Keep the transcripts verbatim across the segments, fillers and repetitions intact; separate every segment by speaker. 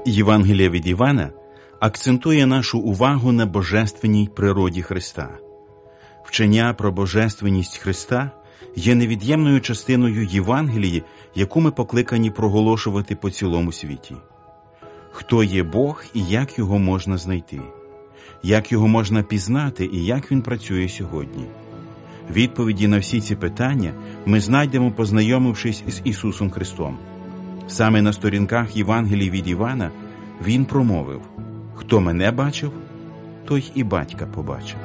Speaker 1: Євангеліє від Івана акцентує нашу увагу на божественній природі Христа. Вчення про божественність Христа є невід'ємною частиною Євангелії, яку ми покликані проголошувати по цілому світі. Хто є Бог і як Його можна знайти? Як Його можна пізнати і як Він працює сьогодні? Відповіді на всі ці питання ми знайдемо, познайомившись з Ісусом Христом. Саме на сторінках Євангелії від Івана Він промовив: «Хто мене бачив, той і батька побачив».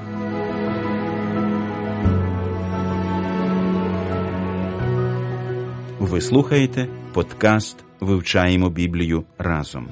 Speaker 1: Ви слухаєте подкаст «Вивчаємо Біблію разом».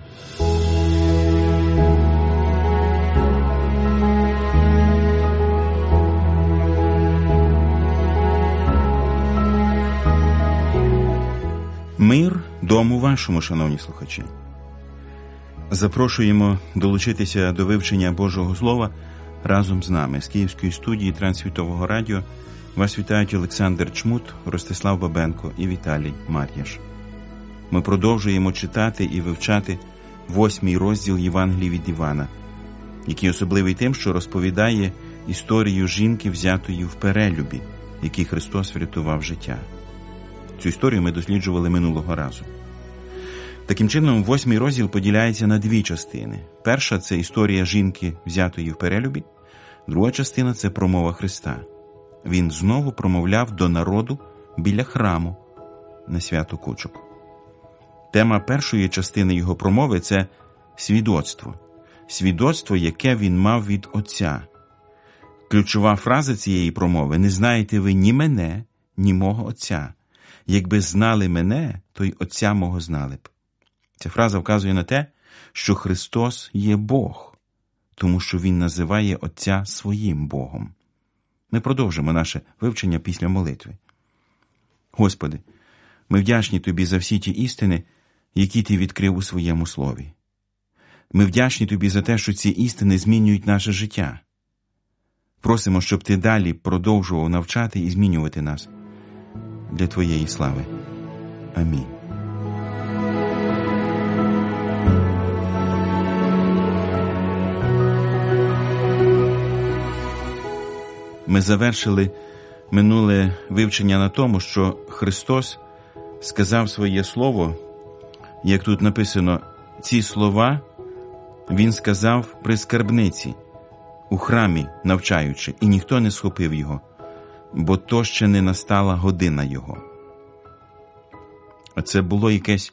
Speaker 1: Мир дому вашому, шановні слухачі. Запрошуємо долучитися до вивчення Божого Слова разом з нами. З Київської студії Трансвітового радіо вас вітають Олександр Чмут, Ростислав Бабенко і Віталій Мар'яш. Ми продовжуємо читати і вивчати восьмий розділ Євангелії від Івана, який особливий тим, що розповідає історію жінки, взятої в перелюбі, якій Христос врятував життя. Цю історію ми досліджували минулого разу. Таким чином, восьмий розділ поділяється на дві частини. Перша – це історія жінки, взятої в перелюбі. Друга частина – це промова Христа. Він знову промовляв до народу біля храму на свято Кучок. Тема першої частини його промови – це свідоцтво. Свідоцтво, яке він мав від Отця. Ключова фраза цієї промови – «Не знаєте ви ні мене, ні мого Отця. Якби знали мене, то й Отця мого знали б». Ця фраза вказує на те, що Христос є Бог, тому що Він називає Отця своїм Богом. Ми продовжимо наше вивчення після молитви. Господи, ми вдячні Тобі за всі ті істини, які Ти відкрив у своєму слові. Ми вдячні Тобі за те, що ці істини змінюють наше життя. Просимо, щоб Ти далі продовжував навчати і змінювати нас для Твоєї слави. Амінь. Ми завершили минуле вивчення на тому, що Христос сказав своє слово, як тут написано, ці слова Він сказав при скарбниці, у храмі навчаючи, і ніхто не схопив його, бо то ще не настала година його. А це було якесь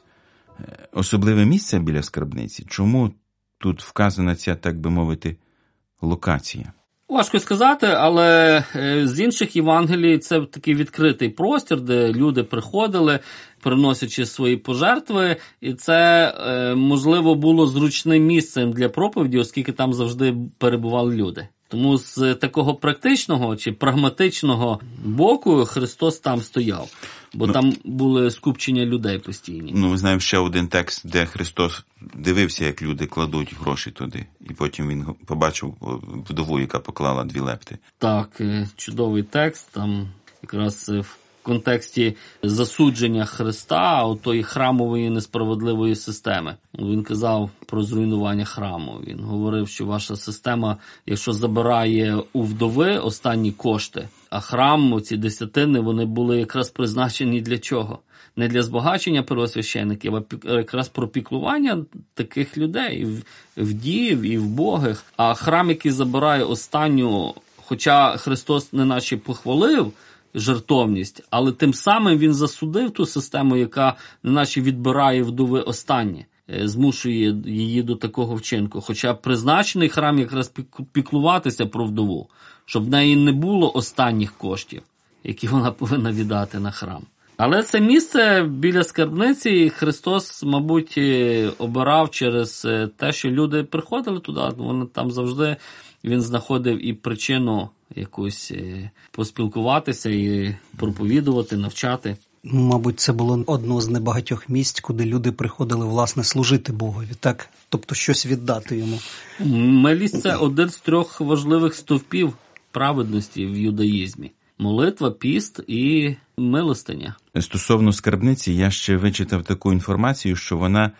Speaker 1: особливе місце біля скарбниці? Чому тут вказана ця, так би мовити, локація?
Speaker 2: Важко сказати, але з інших Євангелій це такий відкритий простір, де люди приходили, приносячи свої пожертви, і це, можливо, було зручним місцем для проповіді, оскільки там завжди перебували люди. Тому з такого практичного чи прагматичного боку Христос там стояв, бо ну, там були скупчення людей постійні.
Speaker 1: Ну, ми знаємо ще один текст, де Христос дивився, як люди кладуть гроші туди, і потім він побачив вдову, яка поклала дві лепти.
Speaker 2: Так, чудовий текст, там якраз в контексті засудження Христа, отої храмової несправедливої системи. Він казав про зруйнування храму. Він говорив, що ваша система, якщо забирає у вдови останні кошти, а храм, ці десятини, вони були якраз призначені для чого? Не для збагачення первосвящеників, а якраз про піклування таких людей, вдів і вбогих. А храм, який забирає останню, хоча Христос не наче похвалив жертовність, але тим самим він засудив ту систему, яка неначе відбирає вдови останнє, змушує її до такого вчинку. Хоча призначений храм якраз піклуватися про вдову, щоб в неї не було останніх коштів, які вона повинна віддати на храм. Але це місце біля скарбниці Христос, мабуть, обирав через те, що люди приходили туди. Вони там завжди, він знаходив і причину якусь поспілкуватися і проповідувати, навчати.
Speaker 3: Мабуть, це було одно з небагатьох місць, куди люди приходили, власне, служити Богові, так? Тобто щось віддати йому.
Speaker 2: Милість – це один з трьох важливих стовпів праведності в юдаїзмі. Молитва, піст і милостиня.
Speaker 1: Стосовно скарбниці, я ще вичитав таку інформацію, що вона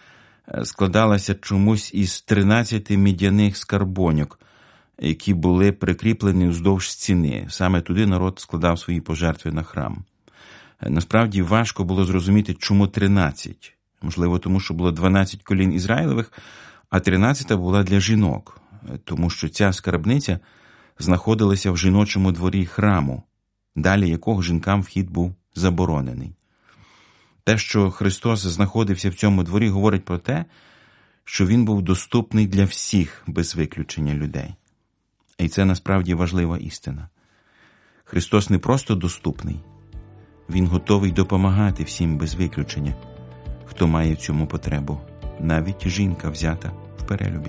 Speaker 1: складалася чомусь із тринадцяти мідяних скарбоньок, які були прикріплені вздовж стіни. Саме туди народ складав свої пожертви на храм. Насправді важко було зрозуміти, чому тринадцять. Можливо, тому що було дванадцять колін Ізраїлевих, а тринадцята була для жінок, тому що ця скарбниця знаходилася в жіночому дворі храму, далі якого жінкам вхід був заборонений. Те, що Христос знаходився в цьому дворі, говорить про те, що Він був доступний для всіх, без виключення людей. І це насправді важлива істина. Христос не просто доступний, Він готовий допомагати всім без виключення, хто має в цьому потребу, навіть жінка взята в перелюбі.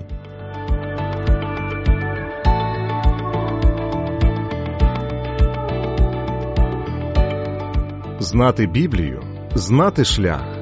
Speaker 4: Знати Біблію – знати шлях.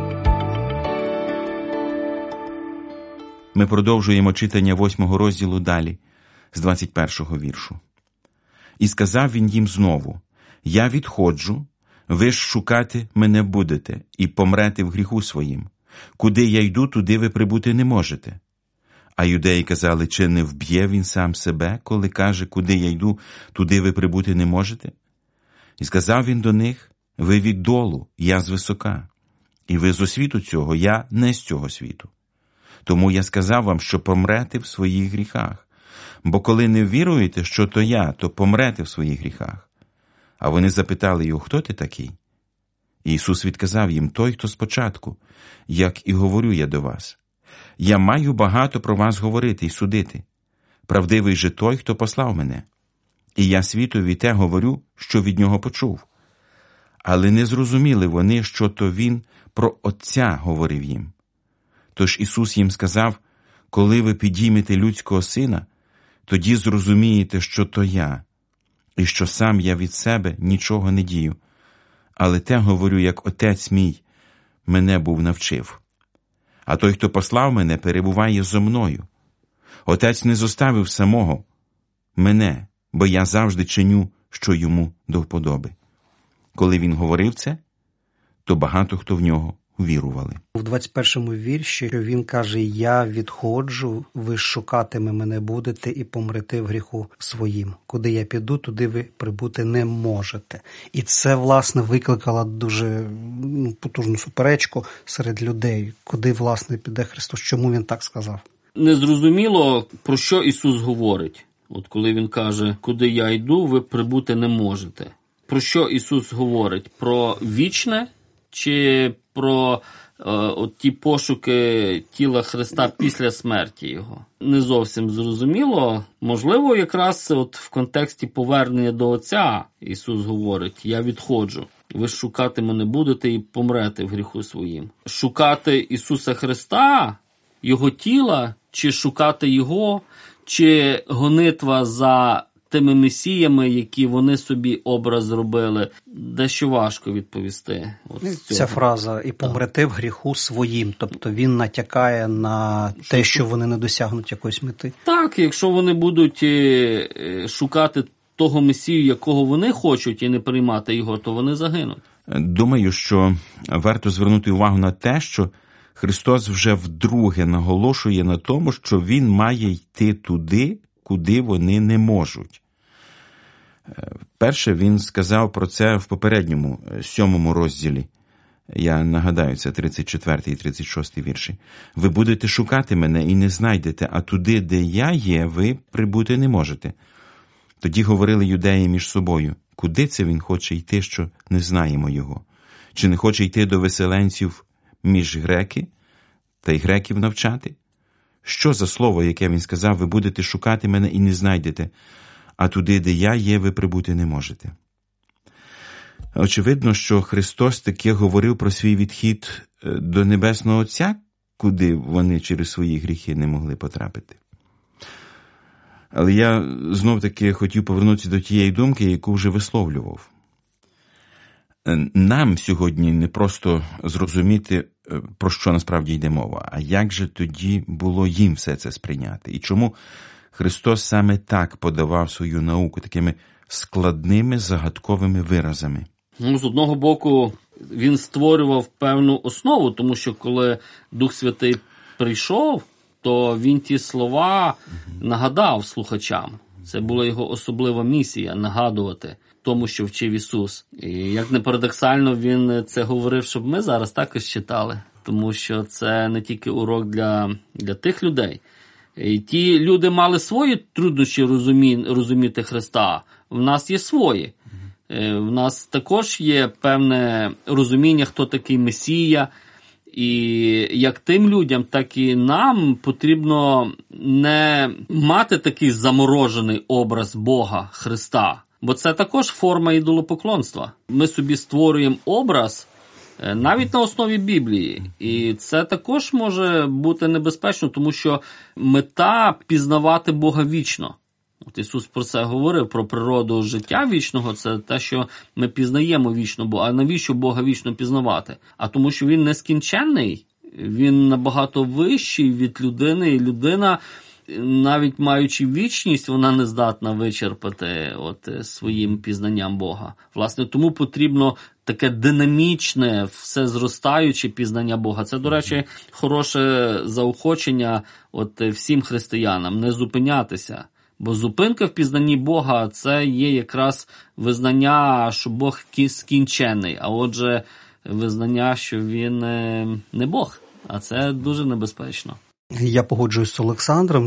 Speaker 1: Ми продовжуємо читання восьмого розділу далі, з двадцять першого віршу. «І сказав він їм знову: я відходжу, ви ж шукати мене будете, і помрете в гріху своїм. Куди я йду, туди ви прибути не можете. А юдеї казали, чи не вб'є він сам себе, коли каже, куди я йду, туди ви прибути не можете? І сказав він до них: ви віддолу, я звисока, і ви з освіту цього, я не з цього світу. Тому я сказав вам, що помрете в своїх гріхах. Бо коли не віруєте, що то я, то помрете в своїх гріхах. А вони запитали його: хто ти такий? І Ісус відказав їм: той, хто спочатку, як і говорю я до вас. Я маю багато про вас говорити і судити. Правдивий же той, хто послав мене. І я світові те говорю, що від нього почув. Але не зрозуміли вони, що то він про Отця говорив їм. Тож Ісус їм сказав: коли ви підіймете людського сина, тоді зрозумієте, що то я, і що сам я від себе нічого не дію, але те говорю, як Отець мій мене був навчив. А той, хто послав мене, перебуває зо мною. Отець не зоставив самого мене, бо я завжди чиню, що йому до вподоби. Коли він говорив це, то багато хто в нього вірували».
Speaker 3: В двадцять першому вірші він каже: «Я відходжу, ви шукатиме мене будете і помрете в гріху своїм. Куди я піду, туди ви прибути не можете». І це, власне, викликало дуже ну, потужну суперечку серед людей. Куди, власне, піде Христос? Чому він так сказав?
Speaker 2: Незрозуміло, про що Ісус говорить. От коли він каже: куди я йду, ви прибути не можете. Про що Ісус говорить? Про вічне чи про е, от ті пошуки тіла Христа після смерті Його? Не зовсім зрозуміло. Можливо, якраз от в контексті повернення до Отця Ісус говорить: я відходжу. Ви шукати мене будете і помрете в гріху своїм. Шукати Ісуса Христа, Його тіла, чи шукати Його, чи гонитва за тими месіями, які вони собі образ зробили, дещо важко відповісти. От
Speaker 3: Ця фраза «і помрете в гріху своїм», тобто він натякає на те, що вони не досягнуть якоїсь мети.
Speaker 2: Так, якщо вони будуть шукати того месію, якого вони хочуть, і не приймати його, то вони загинуть.
Speaker 1: Думаю, що варто звернути увагу на те, що Христос вже вдруге наголошує на тому, що Він має йти туди, куди вони не можуть. Перше, Він сказав про це в попередньому, сьомому розділі. Я нагадаю, це тридцять четвертий і тридцять шостий вірші. «Ви будете шукати мене і не знайдете, а туди, де я є, ви прибути не можете». Тоді говорили юдеї між собою: куди це він хоче йти, що не знаємо його? Чи не хоче йти до виселенців між греки, та й греків навчати? Що за слово, яке він сказав: ви будете шукати мене і не знайдете, а туди, де я є, ви прибути не можете? Очевидно, що Христос таки говорив про свій відхід до Небесного Отця, куди вони через свої гріхи не могли потрапити. Але я знов-таки хотів повернутися до тієї думки, яку вже висловлював. Нам сьогодні не просто зрозуміти, про що насправді йде мова, а як же тоді було їм все це сприйняти? І чому Христос саме так подавав свою науку, такими складними, загадковими виразами?
Speaker 2: Ну, з одного боку, Він створював певну основу, тому що коли Дух Святий прийшов, то він ті слова нагадав слухачам. Це була його особлива місія – нагадувати тому, що вчив Ісус. І як не парадоксально, він це говорив, щоб ми зараз також читали. Тому що це не тільки урок для, для тих людей. І ті люди мали свої труднощі розумі, розуміти Христа. В нас є свої. В нас також є певне розуміння, хто такий Месія. І як тим людям, так і нам потрібно не мати такий заморожений образ Бога, Христа. Бо це також форма ідолопоклонства. Ми собі створюємо образ навіть на основі Біблії. І це також може бути небезпечно, тому що мета – пізнавати Бога вічно. От Ісус про це говорив, про природу життя вічного, це те, що ми пізнаємо вічно Бога. А навіщо Бога вічно пізнавати? А тому, що Він нескінченний, Він набагато вищий від людини, і людина, навіть маючи вічність, вона не здатна вичерпати от своїм пізнанням Бога. Власне, тому потрібно таке динамічне, все зростаюче пізнання Бога. Це, до речі, хороше заохочення от всім християнам – не зупинятися. Бо зупинка в пізнанні Бога – це є якраз визнання, що Бог скінчений, а отже, визнання, що Він не Бог, а це дуже небезпечно.
Speaker 3: Я погоджуюсь з Олександром,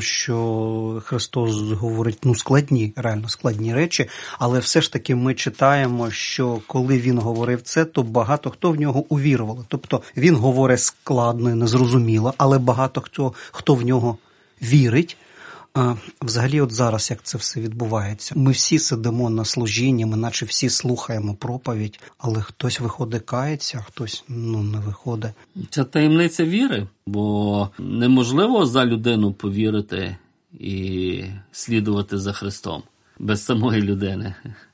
Speaker 3: що Христос говорить ну, складні, реально складні речі, але все ж таки ми читаємо, що коли Він говорив це, то багато хто в нього увірували. Тобто Він говорить складно, незрозуміло, але багато хто, хто в нього вірить. А взагалі от зараз, як це все відбувається? Ми всі сидимо на служінні, ми наче всі слухаємо проповідь, але хтось виходить кається, а хтось ну, не виходить.
Speaker 2: Це таємниця віри, бо неможливо за людину повірити і слідувати за Христом без самої людини.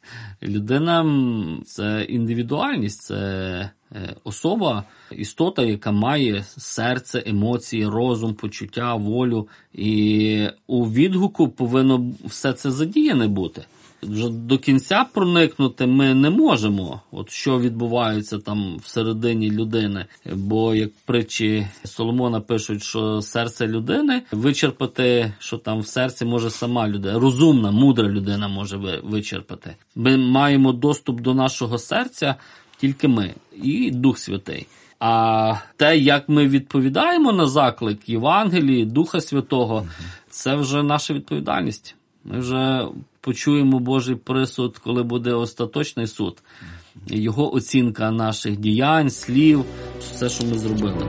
Speaker 2: Людина – це індивідуальність, це особа, істота, яка має серце, емоції, розум, почуття, волю. І у відгуку повинно все це задіяне бути. Вже до кінця проникнути ми не можемо, от що відбувається там всередині людини. Бо, як притчі Соломона пишуть, що серце людини вичерпати, що там в серці може сама людина, розумна, мудра людина може вичерпати. Ми маємо доступ до нашого серця тільки ми і Дух Святий. А те, як ми відповідаємо на заклик Євангелії, Духа Святого, це вже наша відповідальність. Ми вже почуємо Божий присуд, коли буде остаточний суд. Його оцінка наших діянь, слів, все, що ми зробили.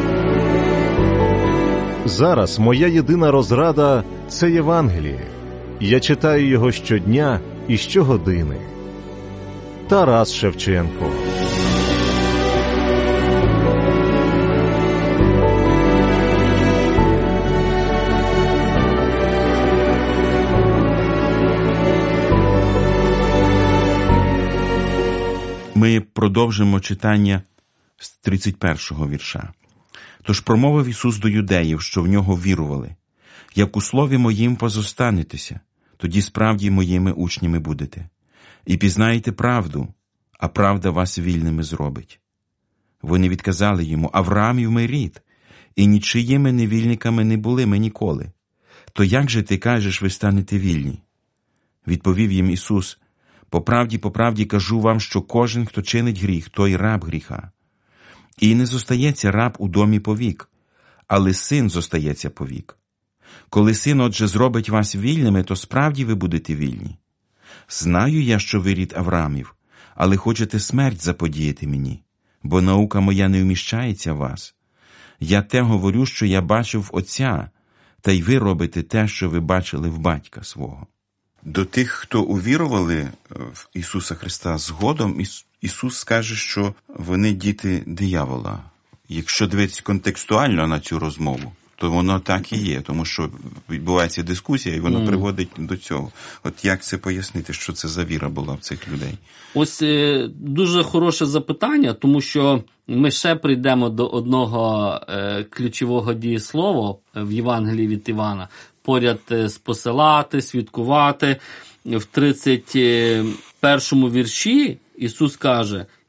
Speaker 4: Зараз моя єдина розрада – це Євангеліє. Я читаю його щодня і щогодини. Тарас Шевченко.
Speaker 1: Ми продовжимо читання з тридцять першого вірша. «Тож промовив Ісус до юдеїв, що в нього вірували: як у слові моїм позостанетеся, тоді справді моїми учнями будете. І пізнаєте правду, а правда вас вільними зробить». Вони відказали йому: «Авраамів ми рід, і нічиїми невільниками не були ми ніколи. То як же ти кажеш, ви станете вільні?» Відповів їм Ісус: «По правді, по правді кажу вам, що кожен, хто чинить гріх, той раб гріха. І не зостається раб у домі повік, але син зостається повік. Коли син, отже, зробить вас вільними, то справді ви будете вільні. Знаю я, що ви рід Авраамів, але хочете смерть заподіяти мені, бо наука моя не вміщається в вас. Я те говорю, що я бачив в Отця, та й ви робите те, що ви бачили в батька свого». До тих, хто увірували в Ісуса Христа, згодом Ісус скаже, що вони діти диявола. Якщо дивитися контекстуально на цю розмову, то воно так і є, тому що відбувається дискусія, і воно mm. приводить до цього. От як це пояснити, що це за віра була в цих людей?
Speaker 2: Ось е, дуже хороше запитання, тому що ми ще прийдемо до одного е, ключового дієслова в Євангелії від Івана. Поряд з посилати, свідкувати. В тридцять першому вірші Ісус каже: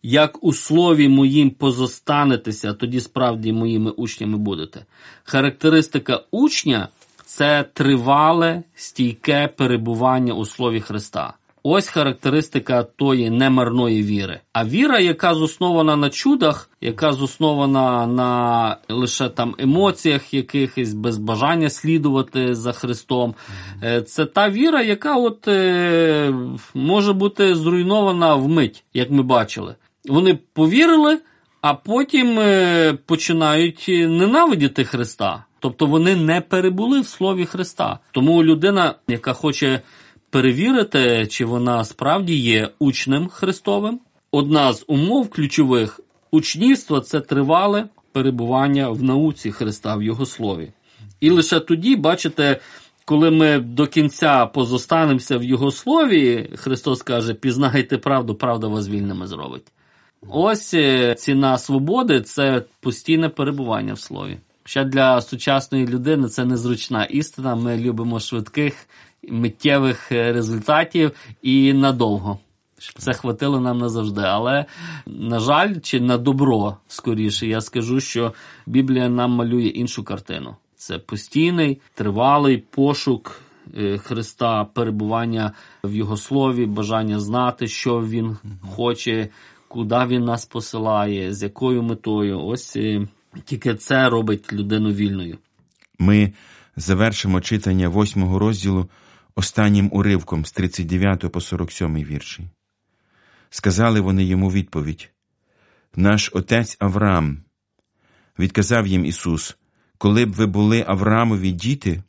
Speaker 2: як у слові моїм позостанетеся, тоді справді моїми учнями будете. Характеристика учня – це тривале, стійке перебування у слові Христа. Ось характеристика тої немарної віри. А віра, яка заснована на чудах, яка заснована на лише там емоціях якихось, без бажання слідувати за Христом, це та віра, яка от е, може бути зруйнована вмить, як ми бачили. Вони повірили, а потім е, починають ненавидіти Христа. Тобто вони не перебули в слові Христа. Тому людина, яка хоче перевірити, чи вона справді є учнем Христовим, одна з умов ключових учнівства – це тривале перебування в науці Христа, в Його слові. І лише тоді, бачите, коли ми до кінця позостанемося в Його слові, Христос каже: пізнайте правду, правда вас вільними зробить. Ось ціна свободи – це постійне перебування в слові. Ще для сучасної людини це незручна істина. Ми любимо швидких, миттєвих результатів і надовго. Щоб це хватило нам назавжди. Але, на жаль, чи на добро, скоріше, я скажу, що Біблія нам малює іншу картину. Це постійний, тривалий пошук Христа, перебування в Його слові, бажання знати, що Він хоче, куди Він нас посилає, з якою метою. Ось тільки це робить людину вільною.
Speaker 1: Ми завершимо читання восьмого розділу останнім уривком з тридцять дев'ятого по сорок сьомий вірші. Сказали вони йому відповідь: «Наш отець Авраам». Відказав їм Ісус: «Коли б ви були Авраамові діти,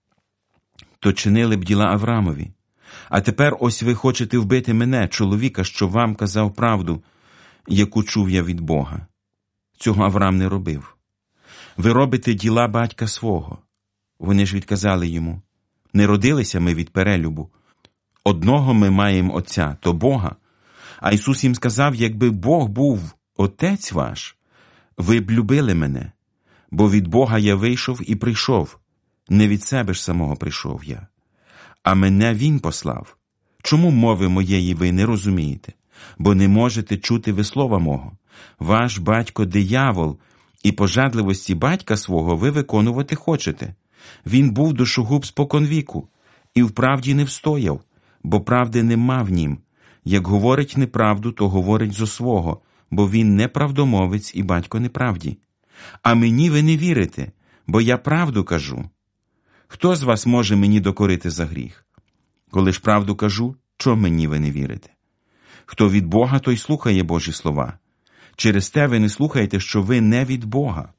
Speaker 1: то чинили б діла Авраамові. А тепер ось ви хочете вбити мене, чоловіка, що вам казав правду, яку чув я від Бога. Цього Авраам не робив. Ви робите діла батька свого». Вони ж відказали йому: «Не родилися ми від перелюбу. Одного ми маємо Отця, то Бога». А Ісус їм сказав: «Якби Бог був Отець ваш, ви б любили мене, бо від Бога я вийшов і прийшов, не від себе ж самого прийшов я. А мене Він послав. Чому мови моєї ви не розумієте? Бо не можете чути ви слова мого. Ваш батько диявол, і пожадливості батька свого ви виконувати хочете. Він був душогуб споконвіку, і в правді не встояв, бо правди нема в нім. Як говорить неправду, то говорить зо свого, бо він неправдомовець і батько неправді. А мені ви не вірите, бо я правду кажу. Хто з вас може мені докорити за гріх? Коли ж правду кажу, чом мені ви не вірите? Хто від Бога, той слухає Божі слова. Через те ви не слухаєте, що ви не від Бога».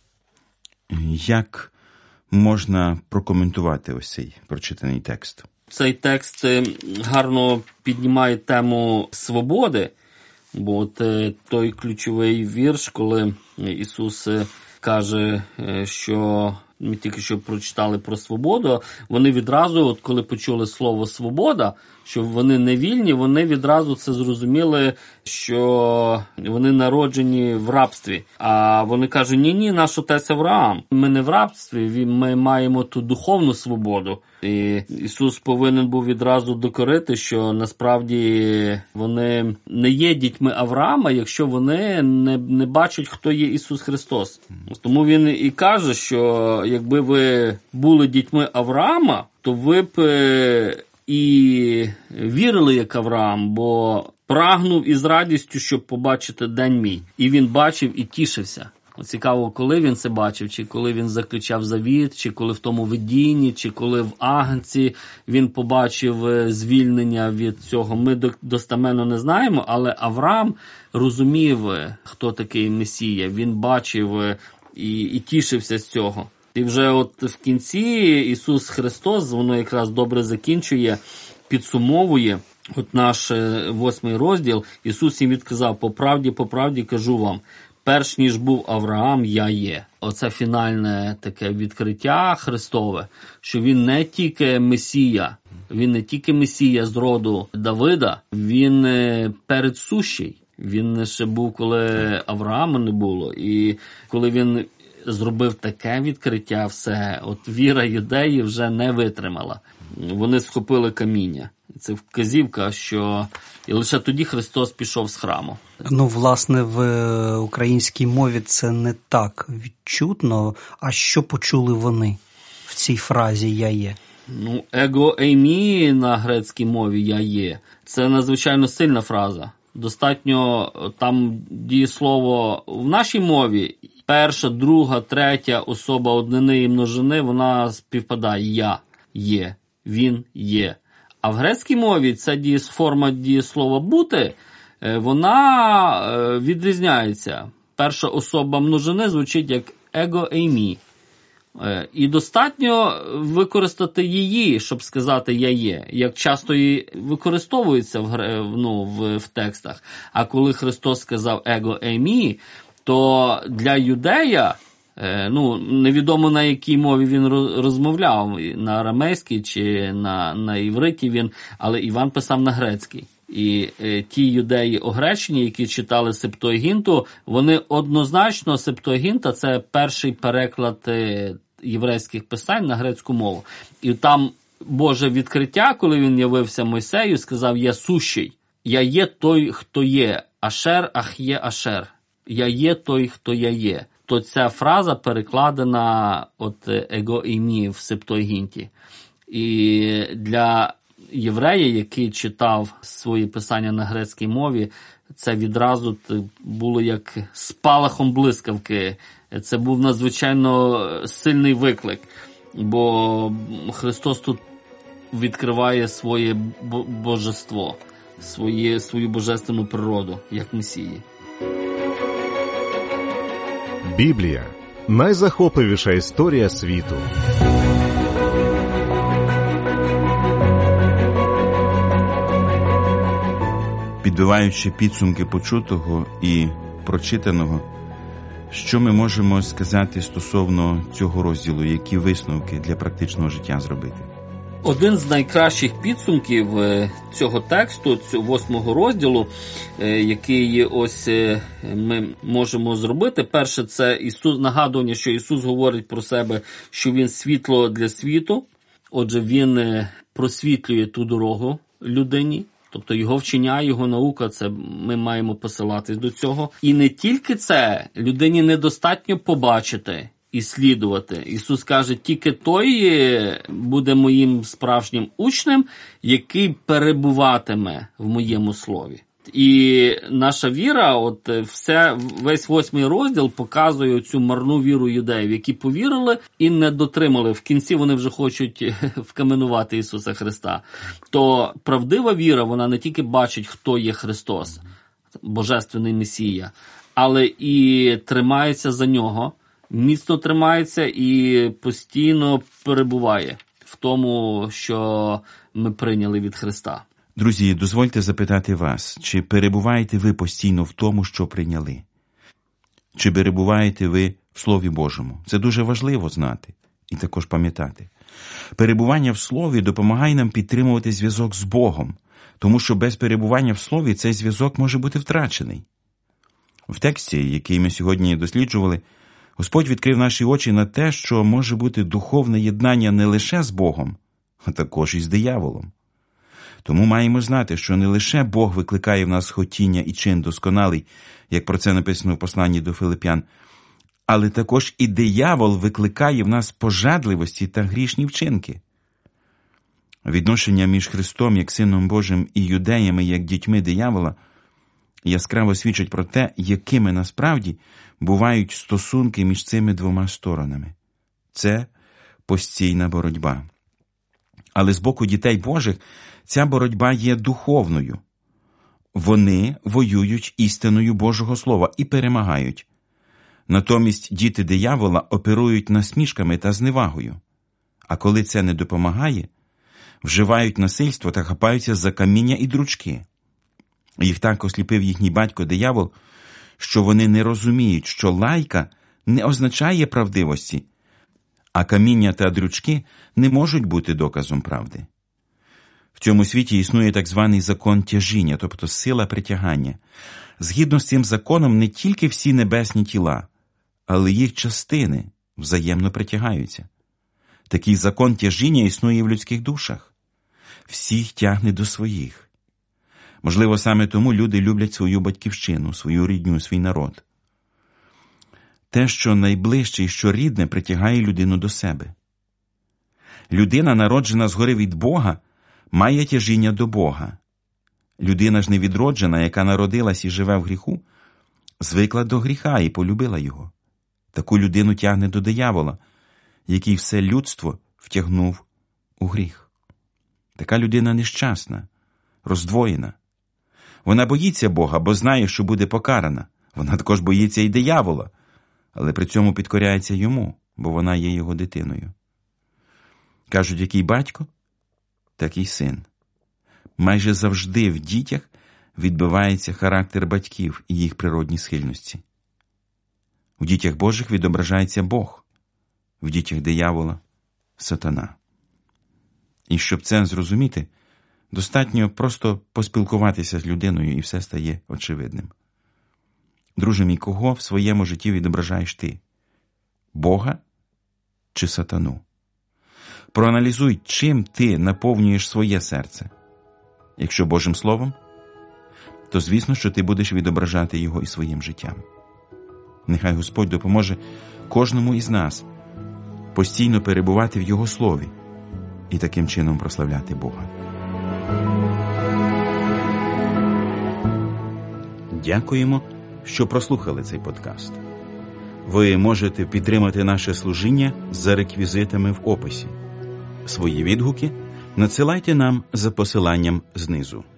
Speaker 1: Як можна прокоментувати ось цей прочитаний текст?
Speaker 2: Цей текст гарно піднімає тему свободи, бо от той ключовий вірш, коли Ісус каже, що ми тільки що прочитали про свободу, вони відразу, от коли почули слово «свобода», що вони не вільні, вони відразу це зрозуміли, що вони народжені в рабстві. А вони кажуть: ні-ні, наш отець Авраам, ми не в рабстві, ми маємо ту духовну свободу. І Ісус повинен був відразу докорити, що насправді вони не є дітьми Авраама, якщо вони не, не бачать, хто є Ісус Христос. Тому Він і каже, що якби ви були дітьми Авраама, то ви б і вірили, як Авраам, бо прагнув із радістю, щоб побачити день мій. І він бачив і тішився. Цікаво, коли він це бачив, чи коли він заключав завіт, чи коли в тому видінні, чи коли в Агнці він побачив звільнення від цього. Ми достеменно не знаємо, але Авраам розумів, хто такий Месія. Він бачив і, і тішився з цього. І вже от в кінці Ісус Христос, воно якраз добре закінчує, підсумовує от наш восьмий розділ. Ісус їм відказав: «По правді, по правді кажу вам, перш ніж був Авраам, я є». Оце фінальне таке відкриття Христове, що він не тільки Месія, він не тільки Месія з роду Давида, він передсущий. Він ще був, коли Авраама не було. І коли він зробив таке відкриття, все, от віра юдеїв вже не витримала. Вони схопили каміння. Це вказівка, що і лише тоді Христос пішов з храму.
Speaker 3: Ну, власне, в українській мові це не так відчутно. А що почули вони в цій фразі «я є»?
Speaker 2: Ну, его еимі на грецькій мові «я є» – це надзвичайно сильна фраза. Достатньо там дієслово в нашій мові перша, друга, третя особа однини і множини, вона співпадає «я є», «він є». А в грецькій мові ця дієс, форма дієслова «бути», вона відрізняється. Перша особа множини звучить як «его еимі». І достатньо використати її, щоб сказати «я є», як часто і використовується в, ну, в, в текстах. А коли Христос сказав «его еимі», то для юдея, ну, невідомо на якій мові він розмовляв, на арамейській чи на, на івриті він, але Іван писав на грецькій. І е, ті юдеї огречені, які читали Септуагінту, вони однозначно, Септуагінта – це перший переклад е, єврейських писань на грецьку мову. І там Боже відкриття, коли він явився Мойсею, сказав «я сущий», «я є той, хто є», «ашер, ах є ашер», «я є той, хто я є». То ця фраза перекладена от «его еимі» в Септуагінті. І для єврея, який читав свої писання на грецькій мові, це відразу було як спалахом блискавки. Це був надзвичайно сильний виклик, бо Христос тут відкриває своє божество, своє, свою божественну природу, як Месії.
Speaker 4: Біблія – найзахопливіша історія світу.
Speaker 1: Підбиваючи підсумки почутого і прочитаного, що ми можемо сказати стосовно цього розділу, які висновки для практичного життя зробити?
Speaker 2: Один з найкращих підсумків цього тексту, цього восьмого розділу, який ось ми можемо зробити, перше, це Ісус, нагадування, що Ісус говорить про себе, що Він світло для світу, отже, Він просвітлює ту дорогу людині. Тобто його вчення, його наука, це ми маємо посилатись до цього. І не тільки це, людині недостатньо побачити і слідувати. Ісус каже, тільки той буде моїм справжнім учнем, який перебуватиме в моєму слові. І наша віра, от все, весь восьмий розділ показує цю марну віру юдеїв, які повірили і не дотримали. В кінці вони вже хочуть вкаменувати Ісуса Христа. То правдива віра, вона не тільки бачить, хто є Христос, Божественний Месія, але і тримається за Нього, міцно тримається і постійно перебуває в тому, що ми прийняли від Христа.
Speaker 1: Друзі, дозвольте запитати вас, чи перебуваєте ви постійно в тому, що прийняли? Чи перебуваєте ви в Слові Божому? Це дуже важливо знати і також пам'ятати. Перебування в Слові допомагає нам підтримувати зв'язок з Богом, тому що без перебування в Слові цей зв'язок може бути втрачений. В тексті, який ми сьогодні досліджували, Господь відкрив наші очі на те, що може бути духовне єднання не лише з Богом, а також і з дияволом. Тому маємо знати, що не лише Бог викликає в нас хотіння і чин досконалий, як про це написано в посланні до Филип'ян, але також і диявол викликає в нас пожадливості та грішні вчинки. Відношення між Христом, як Сином Божим, і юдеями, як дітьми диявола, яскраво свідчать про те, якими насправді бувають стосунки між цими двома сторонами. Це постійна боротьба. Але з боку дітей Божих ця боротьба є духовною. Вони воюють істиною Божого Слова і перемагають. Натомість діти диявола оперують насмішками та зневагою. А коли це не допомагає, вживають насильство та хапаються за каміння і дручки. Їх так осліпив їхній батько диявол, що вони не розуміють, що лайка не означає правдивості, а каміння та дрючки не можуть бути доказом правди. В цьому світі існує так званий закон тяжіння, тобто сила притягання. Згідно з цим законом не тільки всі небесні тіла, але їх частини взаємно притягаються. Такий закон тяжіння існує в людських душах. всіх тягне до своїх. Можливо, саме тому люди люблять свою батьківщину, свою рідню, свій народ. Те, що найближче і що рідне, притягає людину до себе. Людина, народжена згори від Бога, має тяжіння до Бога. Людина ж невідроджена, яка народилась і живе в гріху, звикла до гріха і полюбила його. Таку людину тягне до диявола, який все людство втягнув у гріх. Така людина нещасна, роздвоєна. Вона боїться Бога, бо знає, що буде покарана. Вона також боїться і диявола, але при цьому підкоряється йому, бо вона є його дитиною. Кажуть, який батько, такий син. Майже завжди в дітях відбивається характер батьків і їх природні схильності. У дітях Божих відображається Бог, в дітях диявола – сатана. І щоб це зрозуміти, достатньо просто поспілкуватися з людиною, і все стає очевидним. Друже мій, кого в своєму житті відображаєш ти? Бога чи сатану? Проаналізуй, чим ти наповнюєш своє серце. Якщо Божим Словом, то звісно, що ти будеш відображати його і своїм життям. Нехай Господь допоможе кожному із нас постійно перебувати в Його Слові і таким чином прославляти Бога. Дякуємо, що прослухали цей подкаст. Ви можете підтримати наше служіння за реквізитами в описі. Свої відгуки надсилайте нам за посиланням знизу.